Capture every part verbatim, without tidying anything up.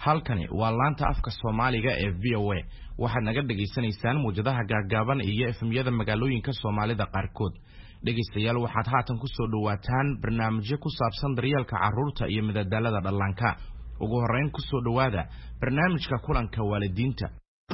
halkani waa laanta afka Soomaaliga ee V O A waxaad naga dhageysanaysaan muujadaha gaagaaban iyo F M-yada magaalooyinka Soomaalida qaarkood dhageystayaal waxaad haatan ku soo dhawaataan barnaamijyo ku saabsan daryeelka carruurta iyo madadaalada dhallaanka ugu horeyn ku soo dhawaada barnaamijka kulanka waalidiinta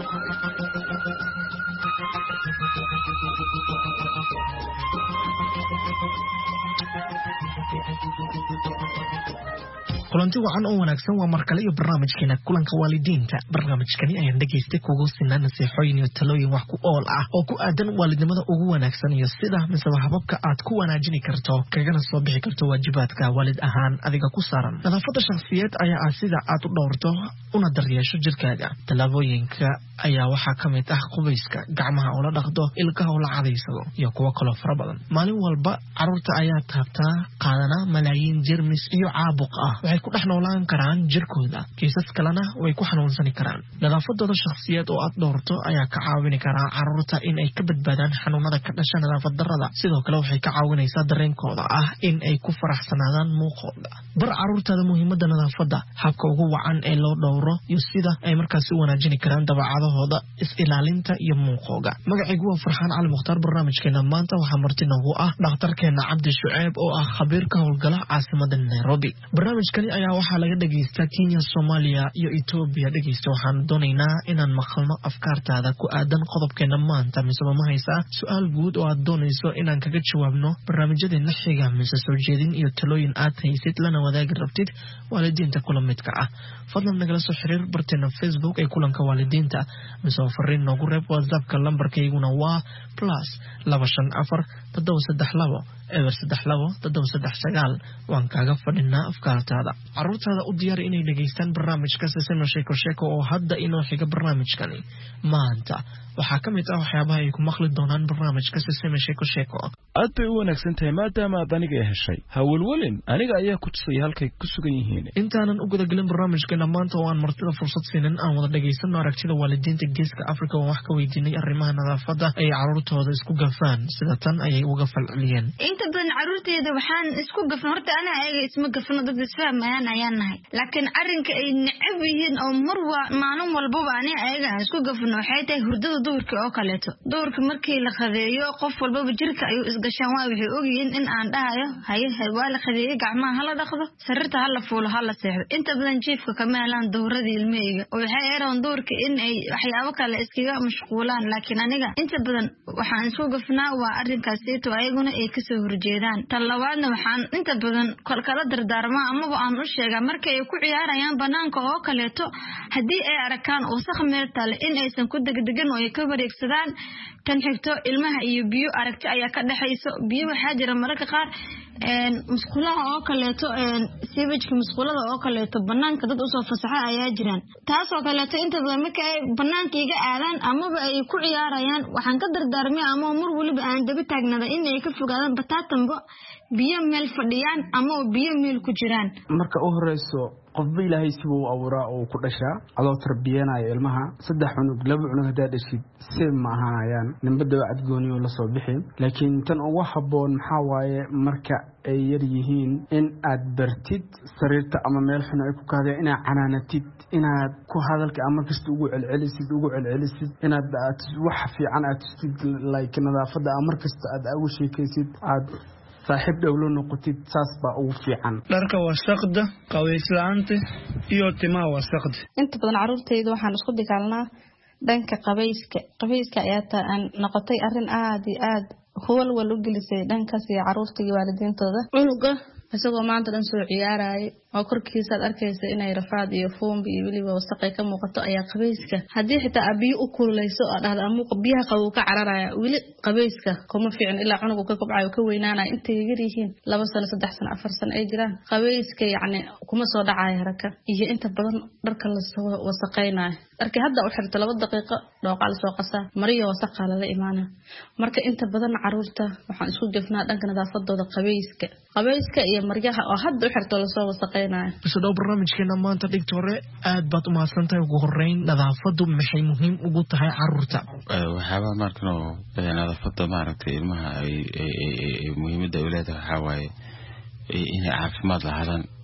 kulanti wacan oo wanaagsan waa markale iyo barnaamijkeena kulanka waalidiinta barnaamijkani ayaan dhageystay kugu sinaan nasiixooyin iyo talooyin wax ku ool ah oo ku aadan waalidnimada ugu wanaagsan iyo sida misaba hababka aad ku wanaajin karto kagana soo bixi karto waajibaadka waalid ahaan adiga ku saaran nadaafada shakhsiyeed ayaa ah sida aad u dhowrto una daryeesho jirkaaga talaabooyinka ayaa waxaa ka mid ah qubayska gacmaha oo la dhaqdo ilkaha oo la cadaysado iyo kuwa kale fara badan maalin walba carruurta ayaa taabtaa qaadana malaayiin jeermis iyo caabuq ah ku dhaxnoolaan karaan jirkooda kiisas kalena way ku xanuunsan karaan nadaafadooda shakhsiyeed oo aad dhowrto ayaa ka caawin kara carruurta in ay ka badbaadaan xanuunada ka dhasha nadaafad darrada sidoo kale waxay ka caawinaysaa dareenkooda ah in ay ku faraxsanaadaan muuqooda bar carruurtada muhiimada nadaafada habka ugu wacan ee loo dhowro iyo sida ay markaas u wanaajin karaan dabeecadahooda is ilaalinta iyo muuqooga magacaygu waa Farxaan Cali Mukhtaar barnaamijkeena maanta waxaa marti nagu ah dhakhtarkeena Cabdi Shuceeb oo ah khabiir ka howlgala caasimada Nairobi barnaamijkani ayaa waxaa laga dhageystaa Kenya, Soomaaliya iyo Ethiopia dhageysta waxaan doonaynaa inaan maqalno afkaartaada ku aadan qodobkeena maanta mise ma haysaa su'aal guud oo aad doonayso inaan kaga jawaabno barnaamijyadeena xiga mise soo jeedin iyo talooyin aad haysid lana wadaagi rabtid waalidiinta kula midka ah fadlan nagala soo xiriir barteena Facebook ee kulanka waalidiinta mise fariin noogu reeb WhatsApp-ka lambarkayguna waa plus laba shan afar toddoba saddex labo eber saddex labo toddoba saddex sagaal waan kaaga fadhinaa afkaartaada carruurtaada u diyaar inay dhageystaan barnaamijka Sesame Sheeko Sheeko oo hadda inoo xiga barnaamijkani maanta waxaa ka mid ah waxyaabaha ay ku maqli doonaan barnaamijka Sesame Sheeko Sheeko aad bay u wanaagsan tahay maadaama aad aniga heshay hawlwalin aniga ayaa ku tusay halkay ku sugan yihiin intaanan u guda galin barnaamijkeena maanta oo aan martida fursad siinin aan wada dhageysano aragtida waalidiinta geeska Afrika oo wax ka weydiinay arrimaha nadaafadda ay carruurtooda isku gafaan sida tan ayay uga falceliyeen inta badan carruurteeda waxaan isku gafan horta ana ayaga isma gafano dad isfahmayaan ayaan nahay laakiin arrinka ay necab yihiin oo mar waa maalin walba ani ayaga isku gafano waxay tahay hurdada duurka oo kaleeto duurka markii la qadeeyo qof walba jirka ayuu isgashaan waa wixii ogyihiin in aan dhahayo haye waa la qadeeyo gacmaha hala dhaqdo sarirta hala fuulo hala seexdo inta badan jiifka kama helaan dowradii ilmeyga oo waxay eeraan duurka in ay waxyaabo kale iskaga mashquulaan laakiin aniga inta badan waxaan isku gafnaa waa arrinkaas oo ayaguna ay ka soo horjeedaan tan labaadna waxaan inta badan kala dardaarmaa amaba aan u sheegaa markay ku ciyaarayaan banaanka oo kaleeto haddii ay arkaan wasakh meel taal in aysan ku degdegan oo ay ka wareegsadaan tan xigto ilmaha iyo biyo aragti ayaa ka dhaxayso biyo waxaa jira mararka qaar een musqulaha oo kaleeto een sewage musqulada oo kaleeto banaanka dad u soo fasaxa ayaa jiraan taas oo kaleeto inta badan marka ay banaanka iga aadaan amaba ay ku ciyaarayaan waxaan ka dardaarmay ama mar waliba aan daba taagnada in ay ka fogaadaan bataatanba biyo meel fadhiyaan ama biyo meel ku jiraan marka u horeyso qofba ilaahay si uu awraa oo ku dhashaa adoo tarbiyanayo ilmaha saddex cunug laba cunug hadaa dhashid si ma ahaayaan ninbada wacd gooniyo la soo bixin laakiin tan ugu haboon maxaa waaye marka ay yar yihiin in aad bartid sariirta ama meel xun ay ku kaadeen inaad canaanatid inaad ku hadalka ama kasta ugu celcelisid ugu celcelisid inaad wax fiican aad tustid like nadaafada ama kasta aad ugu sheekaysid aad saaxiib dawlo noqotid saas baa ugu fiican dharka wasaqda qabayslaanta iyo timaha wasaqda inta badan carruurtayda waxaan isku dagaalnaa dhanka qabayska qabayska ayaa taan noqotay arrin aad iyo aad huwal wal u gelisay dhankaas iyo carruurta iyo waalidiintooda cunuga isagoo maanta dhan soo ciyaaraya oo korkiisa aad arkaysa inay rafaad iyo foom iyo waliba wasaq ay ka muuqato ayaa qabayska hadii xitaa abiyo u kululeyso oo dhahdo ama biyaha qabow ka cararaya wali qabayska kuma fiicin ilaa cunugu ka kobcayo ka weynaanaya intay yar yihiin laba sano saddex sano afar sano ay jiraan qabayska yacni kuma soo dhacayo haraka iyo inta badan dharka la soo wasaqaynayo dharka hadda u xirto laba daqiiqo dhooqaal soo qasaa mariyo wasaqa la imaana marka inta badan carruurta waxaan isku gafnaa dhanka nadaafadooda qabayska qabayska iyo maryaha oo hadda u xirto la soo wasaqaynayo sidoo barnaamijkeena maanta dhigto hore aad baad u mahadsantahay ugu horeyn nadaafadu maxay muhiim ugu tahay carruurta waxyaaba markano nadaafada maaragtay ilmaha ay muhiimada u leedahay waxa waaye inay caafimaad lahaadaan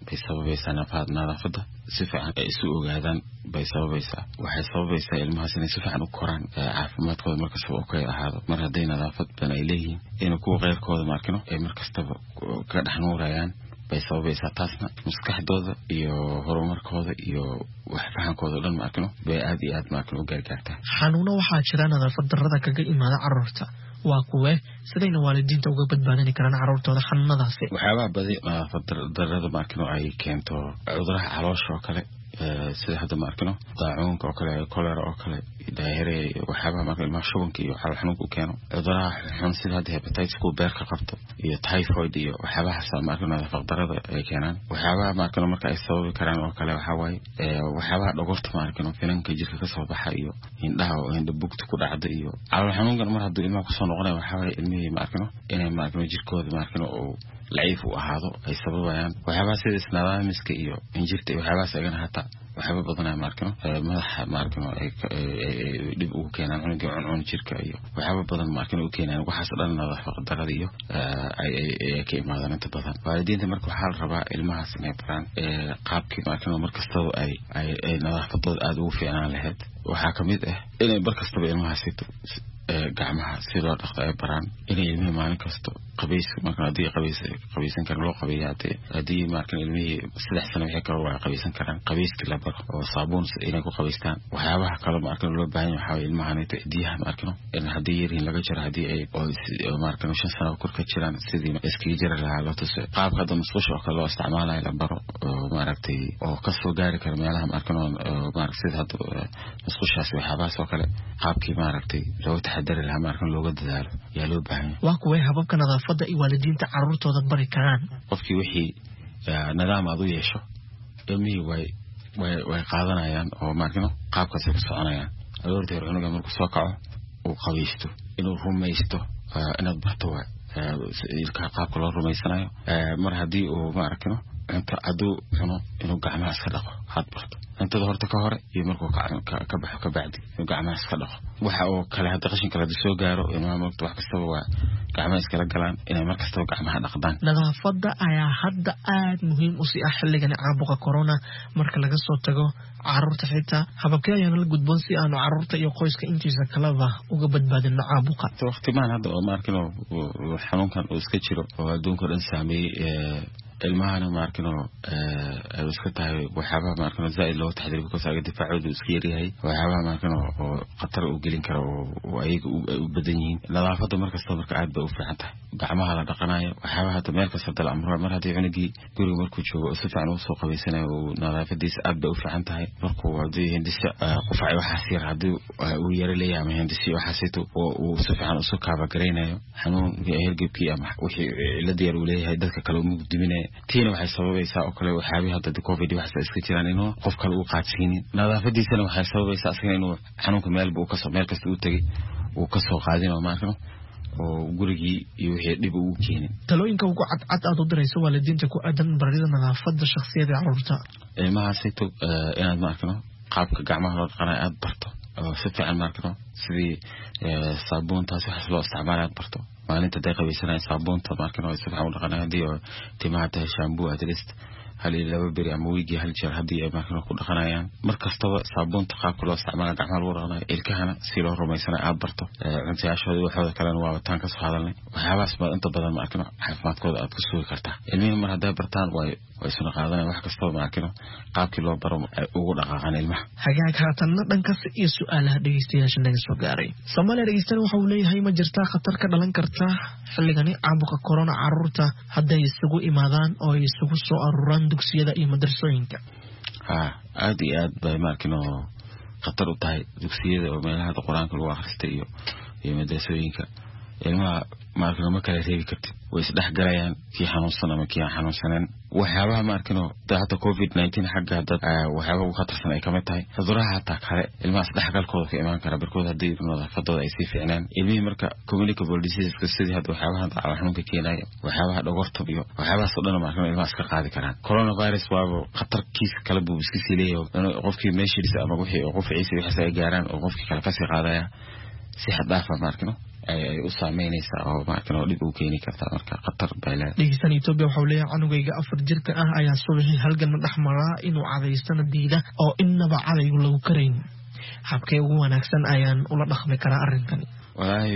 bay sababaysaa nafaad nadaafada si fiican ay isu ogaadaan bay sababaysaa waxay sababaysaa ilmahaas inay si fiican u koraan caafimaadkooda markasta oo kay ahaado mar haday nadaafad ban ay leeyihiin in kuwa qeyrkooda markino ay markasta ka dhaxnuurayaan bay sababaysaa taasna maskaxdooda iyo horumarkooda iyo wax fahankooda dhan markino bay aad iyo aad markino u gargaartaa xanuuno waxaa jira nadaafad darrada kaga imaada carruurta waa kuwe sidayna waalidiinta uga badbaadin karaan carruurtooda xanuunadaasi waxyaabaha badi nadaafad darrada markino ay keento cudurada caloosha oo kale sida hadda markino daacuunka oo kale kolera oo kale daahire waxyaabaha markino ilmaha shubanka iyo calool xanuunka u keeno cudurada xun sida hadda hepatitis ku beerka qabto iyo typhoid iyo waxyaabaha markino nadaafad darrada ay keenaan waxyaabaha markino marka ay sababi karaan oo kale waxa waaye waxyaabaha dhogorta markino finanka jirka ka soo baxa iyo indhaha oo indha bugta ku dhacda iyo calool xanuunka mar hadduu ilmaha ku soo noqonaya waxa waaye ilmihii markino inay markino jirkooda markino oo laciif u ahaado ay sababayaan waxyaabaha sida isnaadaamiska iyo injirta iyo waxyaabahaas agana hataa waxyaaba badanaa markino madaxa markino ay dib ugu keenaan cunuga cuncun jirka iyo waxyaaba badan markino u keenaan waxaas dhan nadaafad darrada iyo ay ay ka imaadaan inta badan waalidiinta marka waxaa la rabaa ilmahaas inay baraan qaabkii markino markastaba ay ay nadaafadooda aad ugu fiicnaan lahayd waxaa kamid ah inay barkastaba ilmahaas gacmaha sidoo dhaqta ay baraan inay ilmihii maalin kasto qabays marka hadii qabays qabaysan karo loo qabeeyaatay hadii marka ilmihii saddex sano wixii kale waa qabaysan karaan qabayska la baro oo saabuun inay ku qabaystaan waxyaabaha kale marka loo baahan yahay waxa ilmaha inay diyaha marka in hadii yariin laga jaro hadii ay marka shan sano kor ka jiraan sidii iskiga jira lahaa loo tusay qaabka hadda musqusha oo kale loo isticmaalayo la baro maaragtay oo ka soo gaari kara meelaha marka marka sida hadda musqushaas waxyaabahaas oo kale qaabkii maaragtay loo taxadari lahaa marka looga dadaalo yaa loo baahan yahay waa kuwa hababka nadaafada iyo waalidiinta carruurtooda bari karaan qofkii wixii nidaam aad u yeesho ilmihii way way way qaadanayaan oo markino qaabkaas ku soconayaan adoortay cunuga markuu soo kaco uu qabaysto inuu rumaysto inaad barto waa ilka qaabka loo rumaysanayo mar haddii uu markino inta aduu cuno inuu gacmaha iska dhaqo had barto intada horta ka hore iyo markuu ka baxo ka bacdi inuu gacmaha iska dhaqo waxa oo kale hadda qashin kale soo gaaro ilmaha marka wax kastaba waa gacmaha iskala galaan inay mar kastaba gacmaha dhaqdaan nadaafada ayaa hadda aad muhiim u sii ah xilligan caabuqa corona marka laga soo tago carruurta xitaa hababkee ayaan la gudboon si aanu carruurta iyo qoyska intiisa kalaba uga badbaadino caabuqa waqtimaan hadda oo markino xanuunkan uu iska jiro oo adduunka dhan saameeyay ilmahana markino ay iska tahay waxyaabaha markino zaid loo taxadiro because ay difaacoodu iska yaryahay waxyaabaha markino oo khatar u gelin karo oo ayaga u badan yihiin nadaafada markasta marka aad bay u fiican tahay gacmaha la dhaqanayo waxyaabaha hadda meel kasta dal amro mar haddii cunugii guriga markuu joogo si fiican u soo qabaysanayo oo nadaafadiisa aad bay u fiican tahay markuu hadii hindisa qufacay waxaas yar haddii uu yara leeyahay ama hindisi waxaasito oo uu si fiican u soo kaaba gareynayo xanuun hergebkii ama wixii cilad yar uu leeyahay dadka kale uu mugdiminayo tiina waxay sababaysaa oo kale waxyaabihi hadda covid waxaas iska jiraan inuu qof kale uu qaadsiinin nadaafadiisana waxay sababaysaa asagana inuu xanuunka meelba uu kasoo meel kasta uu tegay uu kasoo qaadino markano oo gurigii iyo wixii dhib ugu keenin talooyinka ugu cadcad aad u dirayso waalidiinta ku aadan barida nadaafada shakhsiyada carruurta ilmahaasito inaad markano qaabka gacmaha loo dhaqanayo aad barto oo si fiican markano sidii saabuuntaas waxaas loo isticmaalayo aad barto maalinta day qabaysanaya saabuunta markano si fiican u dhaqanayo haddii oo timaha tahay shaambuu at least hal iyo laba beri ama wiigii hal jeer haddii ay markano ku dhaqanayaan mar kastaba saabuunta qaabka loo isticmaalayo gacmaha lagu dhaqanayo ilkahana si loo rumaysanayo aad barto cuntayaashooda waxooda kalena waa wataan kasoo hadalnay waxyaabahaas baad inta badan markano caafimaadkooda aad ku sugi kartaa ilmihii mar hadday bartaan way way isuna qaadanaya wax kastaba markano qaabkii loo baro ugu dhaqaaqaan ilmaha hagaag haatanna dhankaas iyo su-aalaha dhegeystayaasha naga soo gaaray soomaaliya dhegeystana waxa uu leeyahay ma jirtaa khatar ka dhalan karta xilligani caabuqa corona carruurta hadday isugu imaadaan oo ay isugu soo aruuraan dugsiyada iyo madrasooyinka ha aad iyo aad bay markino khatar u tahay dugsiyada oo meelaha quraanka lagu akhristay iyo iyo madrasooyinka ilmaha markino ma kala reebi kartid way isdhex galayaan kii xanuunsan ama kii aan xanuunsanen waxyaabaha markino hata covid nineteen xagga dad waxyaaba ugu khatarsan ay kamid tahay cuduraha hataa kale ilmahaas dhexgalkooda ka imaan kara barkood haddii nadaafadooda ay sii fiicnaan ilmihii marka communicable diseaseska sidii hadda waxyaabaha calool xanuunka keenaya waxyaabaha dhogorta iyo waxyaabahaas oo dhan markino ilmaha iska qaadi karaan coronavirus waaba khatar kiis kale buu iska sii leeyahay qofkii meeshiisa ama wixii oo qofciisa waxaas ay gaaraan oo qofkii kale kasii qaadaya si xad dhaaf ah markino ay u saameynaysaa oo markino dib u keeni kartaa marka khatar bayla dhigsan Ethiopia waxa uu leeyahay canugayga afar jirka ah ayaa subaxii halgan dhaxmaraa inuu cadaystana diida oo innaba cadaygu lagu karayn habkay ugu wanaagsan ayaan ula dhaqmi karaa arrinkan walahi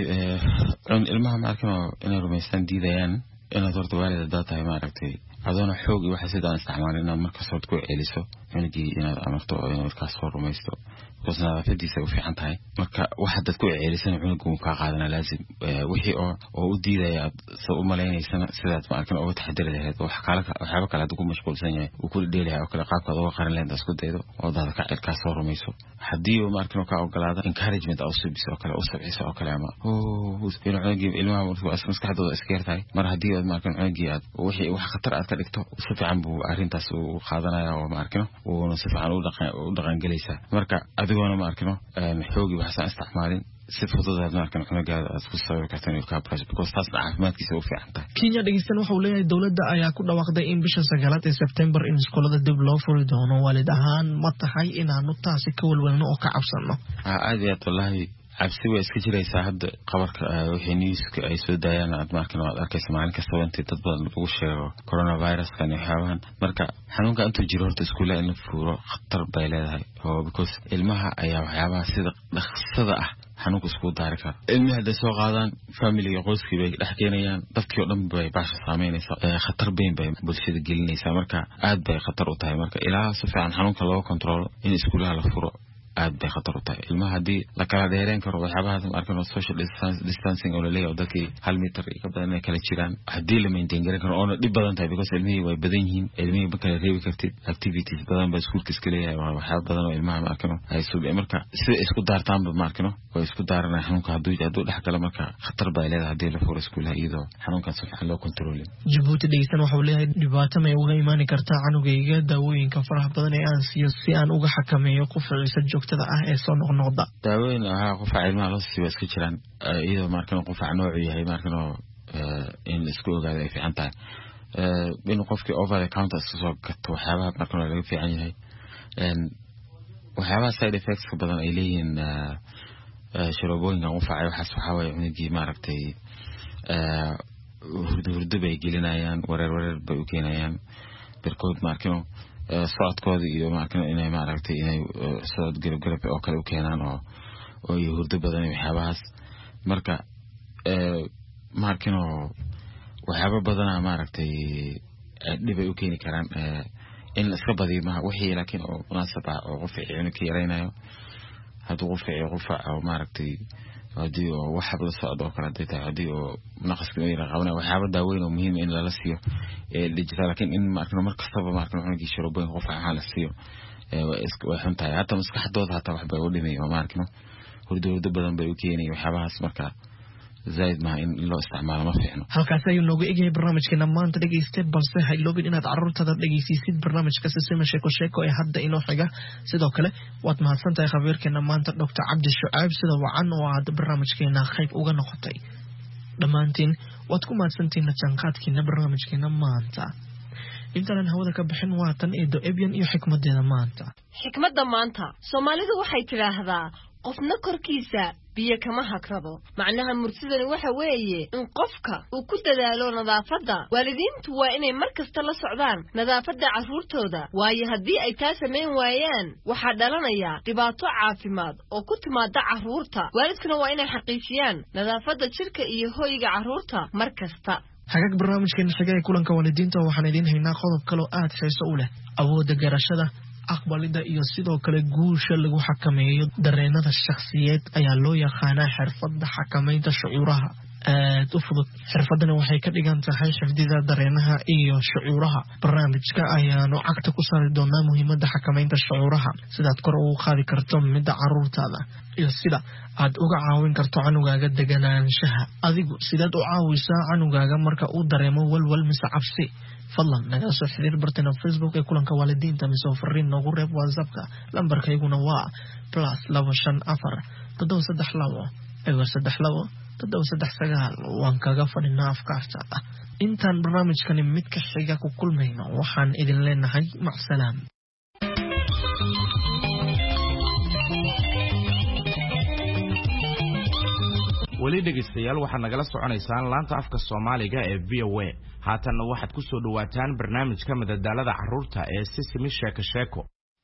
ee ilmaha markino inay rumaysan diidayaan inaad horta waalid dad tahay ma aragtay adoona xoog iyo waxa sidaan isticmaalin inaad marka soo ku celiso inagii inaad amarto oo inaad ka soo rumaysto qosnaa fadiisa u fiican tahay marka waxa dad ku celisan cunugu ka qaadana laazim wixii oo oo u diidaya soo u maleynaysan sidaad ma arkin oo taxadir lahayd wax kale waxba kale aad ku mashquulsan yahay uu ku dheelahay oo kale qaabka oo qaran leeyahay isku daydo oo dad ka cirka soo rumayso hadii uu ma arkin ka ogolaado encouragement oo subiso oo kale oo sabciso oo kale ama oo isbiino cunugi ilmaha markuu asmas ka hadoo iskeertay mar hadii aad ma arkin cunugi aad wixii wax khatar aad ka dhigto si fiican buu arintaas uu qaadanaya oo ma arkin oo si fiican u dhaqan u dhaqan galaysa marka adigoona ma arkino een xoogi waxaan isticmaalin si fudud ah markan cunugaada aad ku soo kartaan ilka brush because taas caafimaadkiisa u fiican tahay Kenya dhageysan waxa uu leeyahay dawladda ayaa ku dhawaaqday in bisha sagaalaad ee September in iskoolada dib loo furi doono waalid ahaan ma tahay inaanu taasi ka walwalno oo ka cabsano aad iyo wallahi cabsi way iska jiraysaa hadda qabarka wixii newska ay soo daayaan aad markan aad arkaysa maalin kasta intii dad badan lagu sheego coronavirus kan waxaan marka xanuunka intuu jiro horta iskuulada in furo khatar bay leedahay oo because ilmaha ayaa waxyaabaha sida dhaqsada ah xanuunka isku daari kara ilmaha hadda soo qaadaan family qoyskii bay dhex keenayaan dadkii oo dhan bay baasha saameynaysaa khatar bayn bay bulshada gelinaysaa marka aad bay khatar u tahay marka ilaa si fiican xanuunka loo control in iskuulaha la furo aad bay khatar u tahay ilmaha hadii la kala dheereen karo waxyaabaha markan social distancing oo la leeyahay dadkii hal mitir ka badan ay kala jiraan hadii la maintain garan karo oo dib badan tahay because ilmihii way badan yihiin ilmihii ba kala reebi kartid activities badan ba iskuulka iska leeyahay waxyaabo badan oo ilmaha markan ay soo marka si isku daartaan ba markan way isku daaranay xanuunka haduu haduu dhex gala marka khatar bay leedahay hadii la furo iskuulaha iyadoo xanuunka si fiican loo control Djibouti dhigsan waxa uu leeyahay dhibaato may uga imaan kartaa canugayga daawooyinka faraha badan ee aan siiyo si aan uga xakameeyo qufciisa joogtada ah ee soo noqnoqda daawooyin ah qufca ilmaha loo siiyo iska jiraan iyadoo markan qufca nooc yahay markan in isku ogaado ay fiican tahay ee in qofkii over the counter soo gato waxyaabaha markan laga fiican yahay een waxyaabaha side effects ka badan ay leeyihiin sharobooyinka qufca waxaas waxa way cunugii maaragtay ee hurdo hurdo bay gelinayaan wareer wareer bay u keenayaan birkood markan socodkooda iyo markan inay maaragtay inay socod garab garab oo kale u keenaan oo oo hurdo badan waxyaabahaas marka ee markan waxyaabo badan maaragtay dib ay u keeni karaan ee in iska badiyo ma wixii laakiin oo munaasab ah oo qof fiican ka yareynayo haduu qof fiican qof oo maaragtay hadii oo wax la socdo kala dadka hadii oo naqaska ay raqabna waxyaabo daaweyn oo muhiim in la siiyo ee digital laakiin in markan markastaba markan cunugii sharoobo qof aan la siiyo ee way xuntahay hata maskaxdooda hata wax bay u dhimay oo markan hurdooda badan bay u keenay waxyaabahaas marka zaid ma in loo isticmaalo ma fiicno halkaas ayuu noogu egyahay barnaamijkeena maanta dhageystay balse ha iloobin inaad carruurtada dhageysiisid barnaamijka sisima sheeko sheeko ee hadda inoo xiga sidoo kale waad mahadsantahay khabiirkeena maanta Doctor Cabdi Shucaib sida wacan oo aad barnaamijkeena qayb uga noqotay dhamaantiin waad ku mahadsantihiin janqaadkiina barnaamijkeena maanta intaan hawada ka bixin waatan ee Ebian iyo xikmadeeda maanta xikmadda maanta Soomaalidu waxay tiraahdaa qofna korkiisa biyo kama hakrado macnaha mursidani waxa weeye in qofka uu ku dadaalo nadaafadda waalidiintu waa inay markasta la socdaan nadaafadda carruurtooda waayo haddii ay taa sameyn waayaan waxa dhalanaya dhibaato caafimaad oo ku timaada carruurta waalidkuna waa inay xaqiijiyaan nadaafadda jirka iyo hoyga carruurta markasta hagaag barnaamijkeena xiga ee kulanka waalidiinta waxaan idin haynaa qodob kale oo aad xiiso u leh awoodda garashada aqbalida iyo sidoo kale guusha lagu xakameeyo dareenada shakhsiyeed ayaa loo yaqaanaa xirfadda xakameynta shucuuraha aad u fudud xirfadana waxay ka dhigan tahay xifdida dareenaha iyo shucuuraha barnaamijka ayaanu cagta ku saari doonaa muhiimadda xakameynta shucuuraha sidaad kor ugu qaadi karto midda carruurtaada iyo sida aad uga caawin karto canugaaga deganaanshaha adigu sidaad u caawisaa canugaaga marka uu dareemo walwal mise cabsi fadlan naga soo xiriir bartana Facebook ee kulanka waalidiinta mise fariin noogu reeb WhatsApp-ka lambarkayguna waa plus laba shan afar toddoba saddex labo eber saddex labo toddoba saddex sagaal waan kaga fadhinaa afkaartaada intaan barnaamijkani mid ka xiga ku kulmayno waxaan idin leenahay macsalaam weli dhegeystayaal waxaad nagala soconaysaan laanta afka Soomaaliga ee V O A haatanna waxaad ku soo dhawaataan barnaamijka madadaalada carruurta ee Sisimi Sheeko Sheeko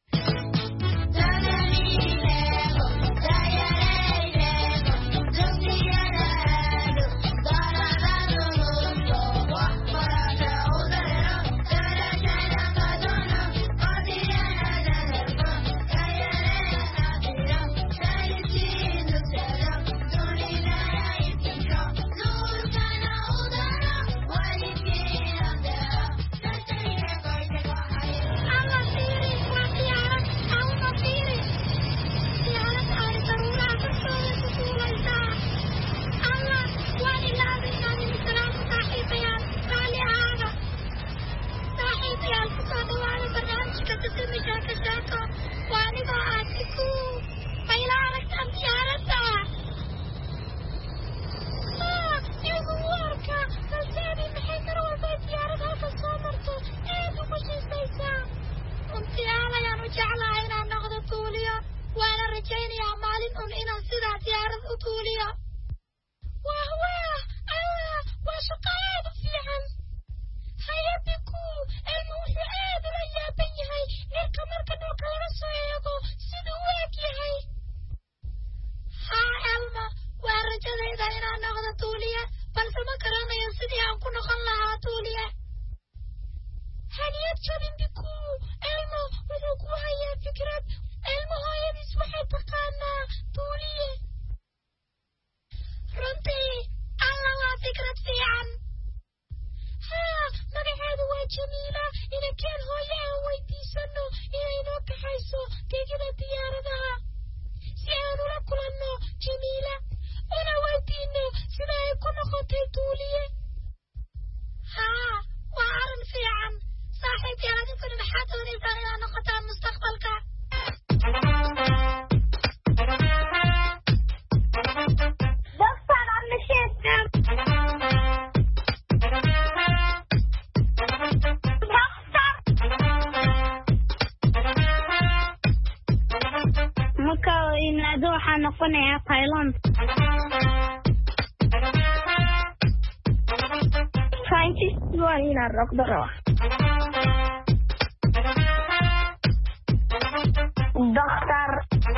Dokter.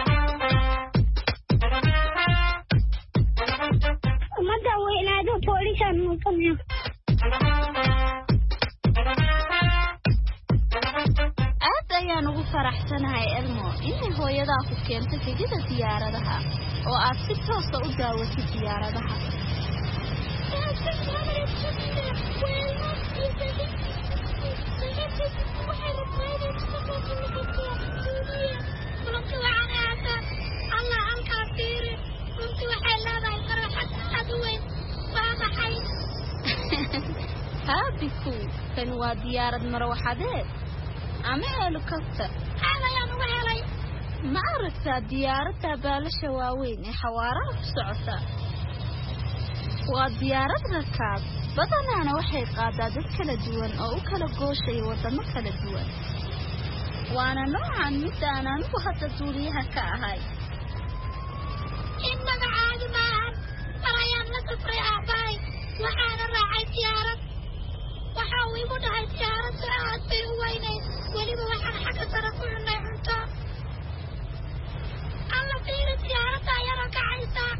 Mada weynado polisan muqamiyo. aad ayaan ugu faraxsanahay Elmo inay hooyadaa ku keentay tigidhada diyaaradaha oo aad si toos ah u daawatay diyaaradaha. هابيكو كان وديارة مروحات أما هليكوبتر أنا يا نوالي ما عرفت ديارة بالش واوين حوارة بسعوسة وديارة ركاب بدنا أنا وحي قادة كلا دوان أو كلا قوشي وطن كلا دوان وأنا نوعا مدى أنا نبغى تزوريها كاهاي إنك عاد معا تريان لتفري أعباي وحانا راعي ديارة وحاوي مدعي ديارة ساعات في هوينين ولما وحان حكا سرقونا يحنطا الله فير ديارة تايرا كعيسا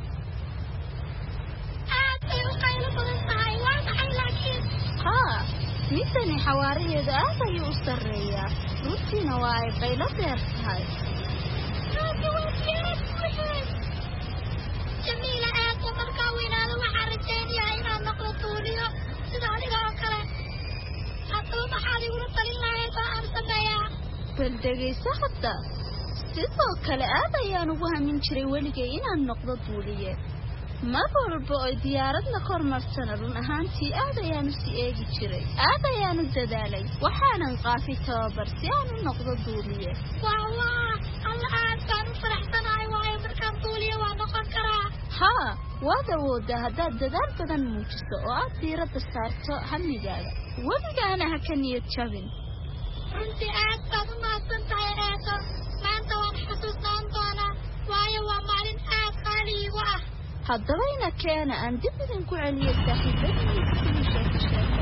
آد في وقايل بغنطاي وانحي لكن ها مثلني حواري إذا آذا يؤسر ريا روتي نواعي قيلة ديرتهاي هذا وفيرت وحيد جميلة آد ومركاوين هذا وحارجين يا إنا نقل طوليو سدالي غاكرة حتى محالي ورطلين لايبا أرسميا بلدقيسة حتى sidoo kale aad ayaan ugu hamin jiray weligay inaan noqdo duuliye mar walba oo diyaaradna kormarsan run ahaantii aad ayaan si eegi jiray aad ayaan u dadaalay waxaanan qaafay tababar si aan u noqdo duuliye wallah alla aad baan u faraxsanahay waayo markaan duuliye waa noqon karaa ha waad awoodaa haddaad dadaal badan muujiso oo aad diiradda saarto hamigaaga weligaana ha ka niyad jabin runtii aad baad u mahadsan tahay eedo maanta waan xasuusnaan doonaa waayo waa maalin aad qaali igu ah haddaba keena aan dib idinku celiyo saaxiibadii sidii sheeko sheeko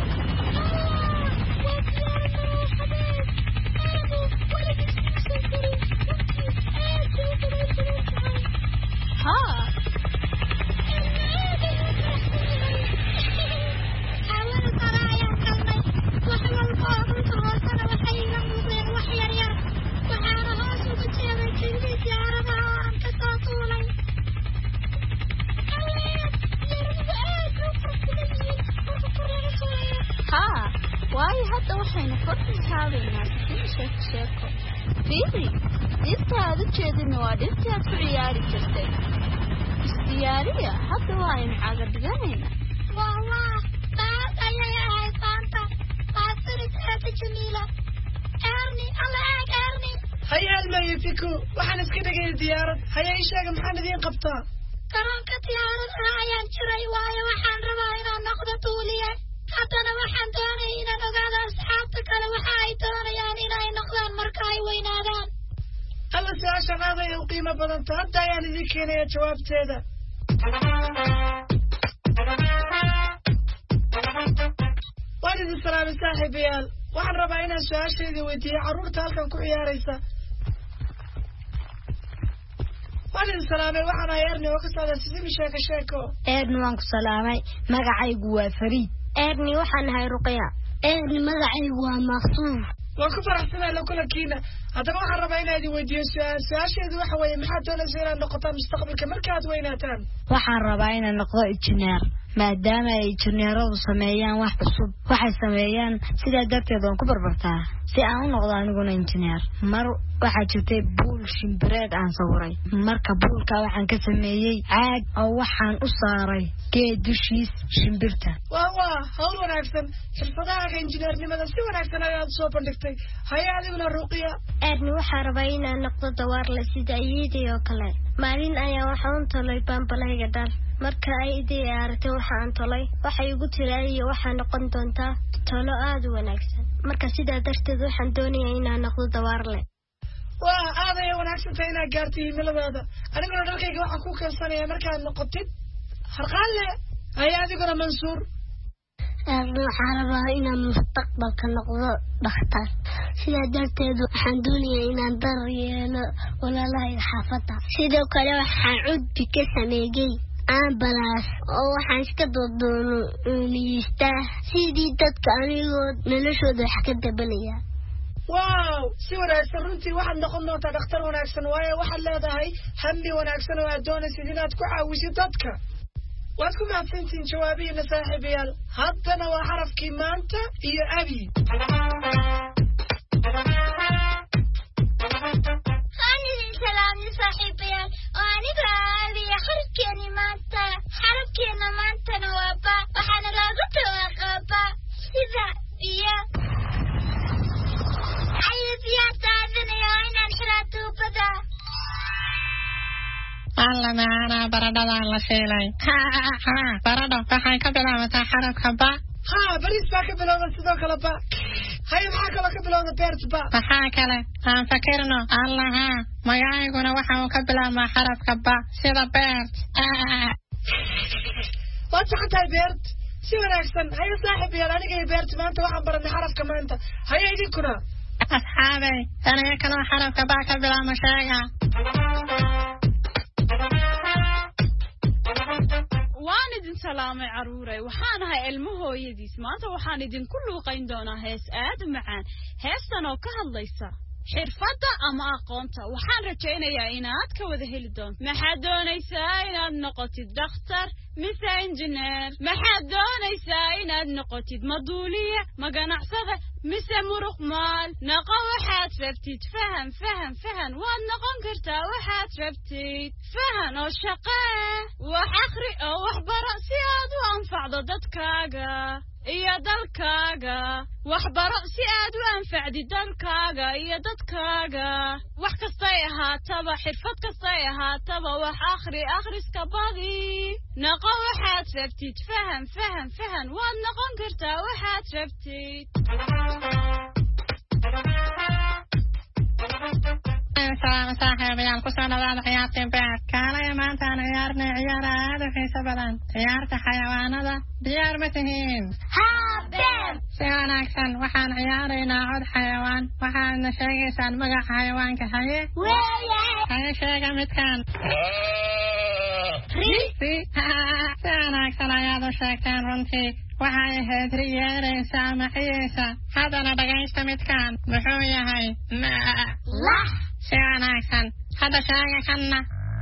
haa ها واي hadda waxaynu fadhi taabaynaa sidii sheeko sheeko fiiri inta aad u jeedina waa dhintii aad ku ciyaari jirtay isdiyaariya hadda waa aynu caga dhiganayna waa waa taas ayay ahayd maanta taasiritaata jamiila erni alla eeg erni hayaal mayifiku waxaan iska dhigay diyaarad hayay sheega maxaan idiin qabtaa garoonka diyaaradaha ayaan jiray waayo waxaan rabaa inaan noqdo duuliye haddana waxaan doonay inaan ogaado asxaabta kale waxa ay doonayaan inay noqdaan marka ay weynaadaan alla su-aashan aad ayay u qiimo badanta hadda ayaan idiin keenaya jawaabteeda waan idin salaamay saaxiibayaal waxaan rabaa inaan su-aasheedii weydiiyo carruurta halkan ku ciyaaraysa waan idin salaamay waxaan ahay erni oo ka socda sidii sheeko sheeko erni waan ku salaamay magacaygu waa fariid erni waxaan ahay ruqya erni magacaygu waa maqsuud waan ku faraxsanahay la kulankiina haddaba waxaan rabaa inaan idin weydiiyo su-aal su-aasheedu waxa weeye maxaad doonaysa inaad noqotaan mustaqbalka markaad weynaataan waxaan rabaa inaan noqdo injineer maadaama ay injineeradu sameeyaan wax cusub waxay sameeyaan sidaa darteed waan ku barbartaa si aan u noqdo aniguna injineer mar waxaa jirtay buul shimbireed aan sawiray marka buulka waxaan ka sameeyey caag oo waxaan u saaray geed dushiis shimbirta waa waa hawl wanaagsan xirfadaha injineernimada si wanaagsan ayaad soo bandhigtay haya adiguna ruqiya erni waxaa rabaa inaan noqdo dawaarle sida iyadii oo kale maalin ayaa waxaan u tolay baambalayga dhar marka ay idii aragtay waxaan tolay waxay ugu tiraayay waxaa noqon doontaa tolo aad u wanaagsan marka sidaa darteed waxaan doonayaa inaan noqdo dawaarle waa aad ay wanaagsan tahay inaad gaartay himiladaada aniguna dharkayga waxaan ku keensanaya markaad noqotid harqaanle haya adiguna mansuur erni waxaan rabaa inaan mustaqbalka noqdo dhakhtar sidaa darteed waxaan doonayaa inaan dar yeelo walaalahayga xaafadda sidoo kale waxaan cudbi ka sameeyey ambalaas oo waxaan iska dooddoono uuniyeystaa sidii dadka anigoo noloshooda wax ka dabalaya wow si wanaagsan runtii waxaad noqon doontaa dhakhtar wanaagsan waayo waxaad leedahay hammi wanaagsan oo aad doonaysid inaad ku caawisid dadka waad ku mahadsantihiin jawaabihiina saaxiibayaal haddana waa xarafkii maanta iyo abi salaami saaxiibayaal oo aniga aadiya xarafkeeni maanta xarafkeena maantana waa ba waxaana loogu dhawaaqaa ba sida biyo ayo biyaa daadinaya inaan xiraa tuubada alla maana baradhadaan la sheelay baradho waxay ka bilaabataa xarafka ba ha baris baa ka bilowda sidoo kale ba haya maxaa kaloo ka bilowda beert ba maxaa kale aan fakirno allaha magacayguna waxa uu ka bilaabmaa xarafka ba sida beert waad saxan tahay beert si wanaagsan haya saaxiibayaal aniga iyo beert maanta waxaan baranay xarafka maanta haya idinkuna asxaabay aniga kaloo xarafka ba ka bilaabma sheega waan idin salaamay caruuray waxaan ahay ilmo hooyadiis maanta waxaan idinku luuqayn doonaa hees aad u macaan heestan oo ka hadlaysa xirfadda ama aqoonta waxaan rajaynayaa inaad ka wada heli doonto maxaad doonaysaa inaad noqotid dhakhtar mise injineer maxaad doonaysaa inaad noqotid maduuliye ma ganacsada mise muruq maal noqo waxaad rabtid faham faham faham waad noqon kartaa waxaad rabtid faham oo shaqee wax akhri oo wax baro si aad u anfacdo dadkaaga iyo dalkaaga wax baro si aad u anfacdid dalkaaga iyo dadkaaga wax kastay ahaataba xirfad kastay ahaataba wax akhri akhriska badi noqo waxaad rabtid faham faham faham waad noqon kartaa waxaad rabtid salaam saaxiibayaal ku soo dhawaada ciyaartii beer kaalaya maanta aan ciyaarnay ciyaar aad u xiiso badan ciyaarta xayawaanada diyaar ma tihiin haa beer si wanaagsan waxaan ciyaaraynaa cod xayawaan waxaadna sheegaysaan magaca xayawaanka haye haye sheega midkaan ri si wanaagsan ayaad u sheegteen runtii waxay ahayd ri yeeraysa ama ciyaysa haddana dhagaysta midkaan muxuu yahay lah si wanaagsan hadda sheega kanna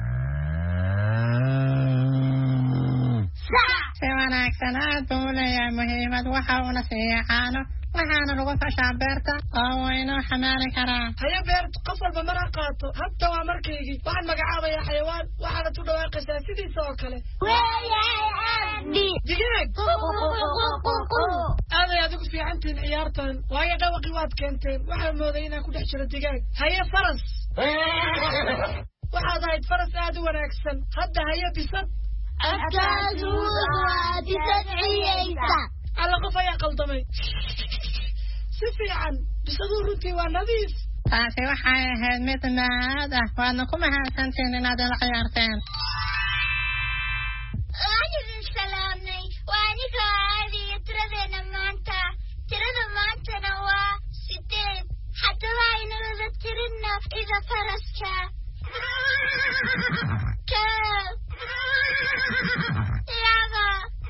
si wanaagsan aad buu u leeyahay muhiimad waxa uuna siiya caano waxaana lagu fashaa beerta oo uu inuu xamaari karaa haye beerta qof walba mara qaato hadda waa markaygii waxaan magacaabayaa xayawaan waxaana tu dhawaaqaysaa sidiisa oo kale digaag aaday adigu fiicantiin ciyaartan waayo dhawaqii waad keenteen waxaa mooday inaan ku dhex jiro digaag haye faras waxaad ahayd faras aad u wanaagsan hadda haye bisad alla qof ayaa qaldamay si fiican bisaduu runtii waa nadiif taasi waxay ahayd mid maad ah waadna ku mahadsantiin inaad ila ciyaarteen waan idin salaamnay waa aniga aadiyo tiradeena maanta tirada maantana waa sideed haddaba aynalada tirinna ida faraska kow laba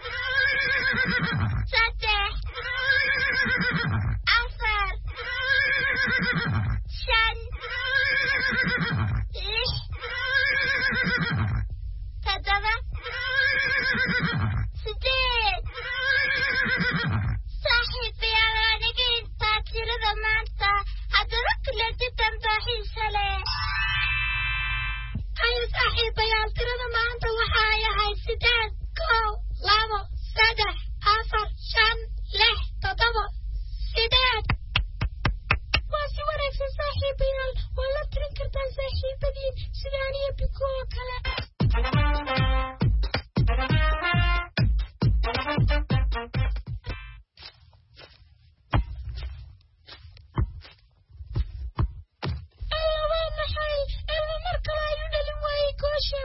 saddex afar shan lix toddoba sideed saaxiibayaal aniga intaa tirada maanta haddaba kulanti dambaa xiisa leh haye saaxiibayaal tirada maanta waxa ay ahayd sideed kow labo saddex afar shan lix toddoba sideed waa si wanaagsan saaxiibayaal waa la tirin kartaa saaxiibadiin sida aniyo biko oo kale alla waa maxay ilma mar kale ayuu dhalin waayey goosha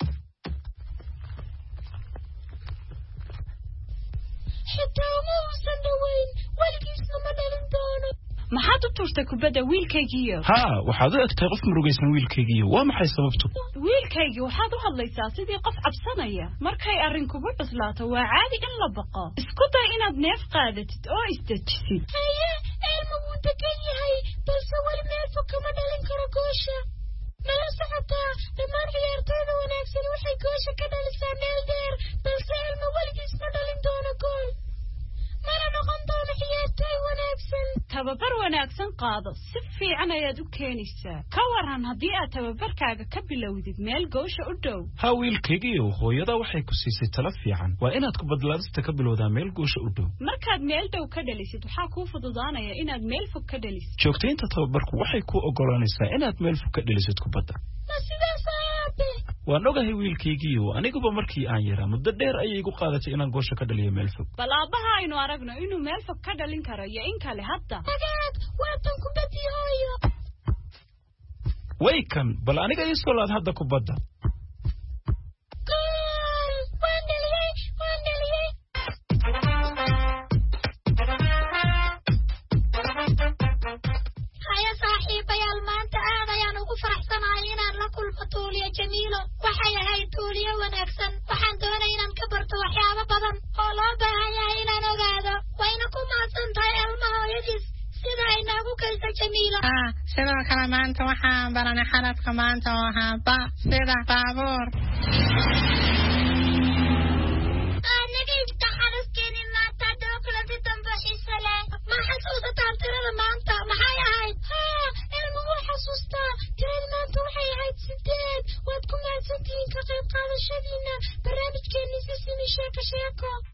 xitaa uma uusan dhaweyn weligiisna ma dhalin doono maxaad u tuurtay kubadda wiilkaygiiyo haa waxaad u egtahay qof murugaysan wiilkaygiiyo waa maxay sababtu wiilkaygii waxaad u hadlaysaa sidii qof cabsanaya markay arrin kugu cuslaato waa caadi in la baqo isku day inaad neef qaadatid oo isdejisid haye eelma wuu degan yahay balse weli meel fog kama dhalin karo goosha nala socotaa dhammaan ciyaartooyda wanaagsan waxay goosha ka dhalisaa meel dheer balse eelma weligiis ma dhalin doono gool mana noqon doono ciyaartooy wanaagsan tababar wanaagsan qaado si fiican ayaad u keenaysaa ka waran haddii aad tababarkaaga ka bilowdid meel goosha u dhow haa wiilkaygiiyo hooyada waxay ku siisay talo fiican waa inaad kubadlaadista ka bilowdaa meel goosha u dhow markaad meel dhow ka dhalisid waxaa kuu fududaanaya inaad meel fog ka dhalisid joogtaynta tababarku waxay kuu oggolaanaysaa inaad meel fog ka dhalisid kubadda ma sidaas aabe waan ogahay wiilkaygiiyo aniguba markii aan yaraa muddo dheer ayay igu qaadatay inaan goosha ka dhaliyo meel fog bal aabbaha aynu aragno inuu meel fog ka dhalin karo iyo in kale hadda agaad waatan kubaddii hooyo way kan bal aniga ii soo laad hadda kubadda gool waan dhaliyey waan dhaliyey haye saaxiibayaal maanta aad ayaan ugu faraxsanahay inaan la kulmo tuuliyo jamiilo waxay ahayd tuuliyo wanaagsan waxaan doonay inaan ka barto waxyaabo badan oo loo baahan yahay inaan ogaado wayna ku mahadsan tahay elma hooyadiis sida ay noogu geysa jamiilo ah sidoo kale maanta waxaan baranay xarafka maanta oo ahaa ba sida baabuur aniga inta xarafkeeni maanta haddaba kulanti dambe xiise leh ma xasuusataa tirada maanta maxay ahayd haa elma wuu xasuustaa tirada maanta waxay ahayd sideed waad ku mahadsantihiin ka qayb qaadashadiina barnaamijkeeni sisimi sheeko sheeko